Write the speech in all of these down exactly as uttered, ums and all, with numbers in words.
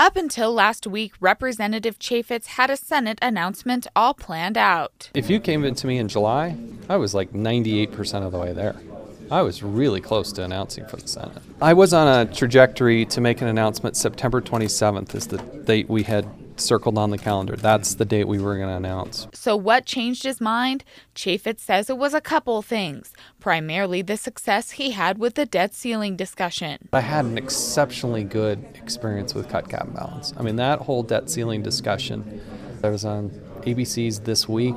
Up until last week, Representative Chaffetz had a Senate announcement all planned out. If you came into me in July, I was like ninety-eight percent of the way there. I was really close to announcing for the Senate. I was on a trajectory to make an announcement. September twenty-seventh is the date we had circled on the calendar. That's the date we were going to announce. So what changed his mind? Chaffetz says it was a couple things, primarily the success he had with the debt ceiling discussion. I had an exceptionally good experience with cut cap and balance. I mean, that whole debt ceiling discussion, I was on A B C's This Week.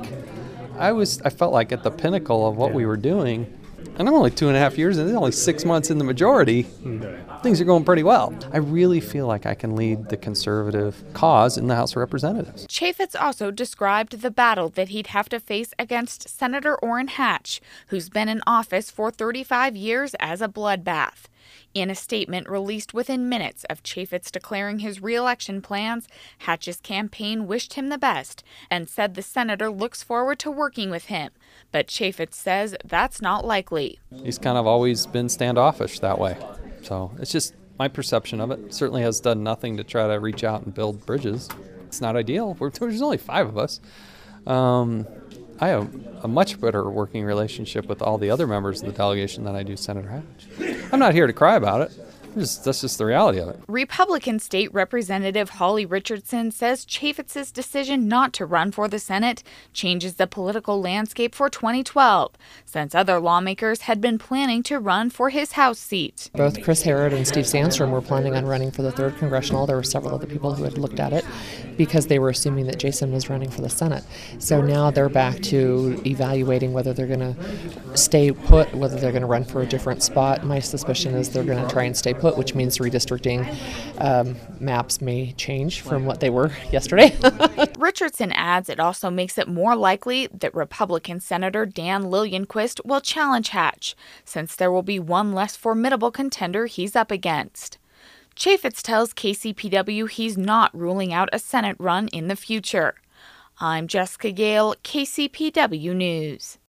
I was, I felt like at the pinnacle of what we were doing. And I'm only two and a half years, and it's only six months in the majority. Things are going pretty well. I really feel like I can lead the conservative cause in the House of Representatives. Chaffetz also described the battle that he'd have to face against Senator Orrin Hatch, who's been in office for thirty-five years, as a bloodbath. In a statement released within minutes of Chaffetz declaring his re-election plans, Hatch's campaign wished him the best and said the senator looks forward to working with him. But Chaffetz says that's not likely. He's kind of always been standoffish that way. So it's just my perception of it. Certainly has done nothing to try to reach out and build bridges. It's not ideal. We're, there's only five of us. Um, I have a much better working relationship with all the other members of the delegation than I do Senator Hatch. I'm not here to cry about it. Just, that's just the reality of it. Republican State Representative Holly Richardson says Chaffetz's decision not to run for the Senate changes the political landscape for twenty twelve, since other lawmakers had been planning to run for his House seat. Both Chris Herrod and Steve Sandstrom were planning on running for the third congressional. There were several other people who had looked at it because they were assuming that Jason was running for the Senate. So now they're back to evaluating whether they're going to stay put, whether they're going to run for a different spot. My suspicion is they're going to try and stay put, which means redistricting um, maps may change from what they were yesterday. Richardson adds it also makes it more likely that Republican Senator Dan Lillienquist will challenge Hatch, since there will be one less formidable contender he's up against. Chaffetz tells K C P W he's not ruling out a Senate run in the future. I'm Jessica Gale, K C P W News.